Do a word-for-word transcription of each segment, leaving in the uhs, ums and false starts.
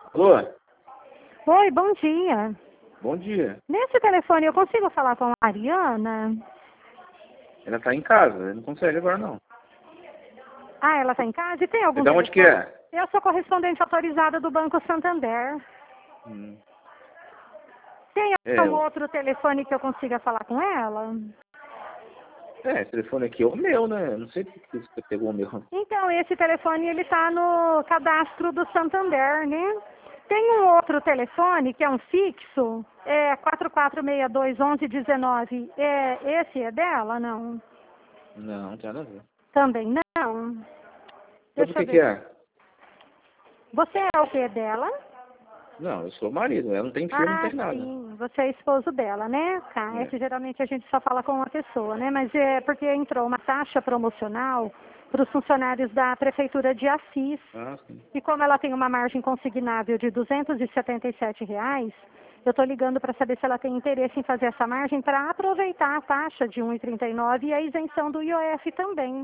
Alô? Oi, bom dia. Bom dia. Nesse telefone eu consigo falar com a Mariana? Ela tá em casa, não consegue agora não. Ah, ela está em casa? E tem algum E da onde que telefone? é? Eu sou correspondente autorizada do Banco Santander. Hum. Tem É, algum outro telefone que eu consiga falar com ela? é, esse telefone aqui é o meu, né? Eu não sei por que você pegou o meu. Então, esse telefone ele está no cadastro do Santander, né? Tem um outro telefone que é um fixo, é quatro quatro seis dois um um um nove. É, esse é dela, não? Não, não tem nada a ver. Também não. Sobre o Deixa eu que que ver. é? Você é o que dela? Não, eu sou o marido, ela não tem filho, não Ah, tem nada. sim, você é esposo dela, né? Tá, é É. que geralmente a gente só fala com uma pessoa, né? Mas é porque entrou uma taxa promocional para os funcionários da Prefeitura de Assis. Ah, sim. E como ela tem uma margem consignável de duzentos e setenta e sete reais, eu estou ligando para saber se ela tem interesse em fazer essa margem para aproveitar a taxa de um e trinta e nove e a isenção do I O F também.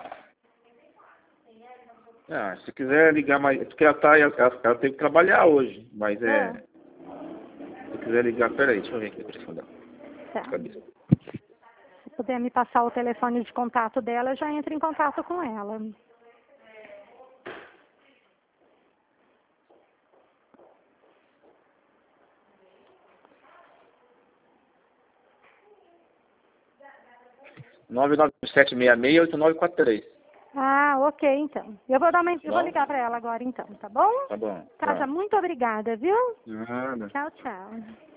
Ah, se quiser ligar mais, porque ela tá, ela, ela tem que trabalhar hoje, mas Ah, é, se quiser ligar, peraí, deixa eu ver aqui o telefone dela. tá. De cabeça. Se puder me passar o telefone de contato dela, eu já entro em contato com ela. nove nove sete seis seis oito nove quatro três. Ah, ok, então. Eu vou dar uma, eu vou Bom? ligar para ela agora, então, tá bom? Tá bom, Tá, já tá. muito obrigada, viu? Nada. Tchau, tchau.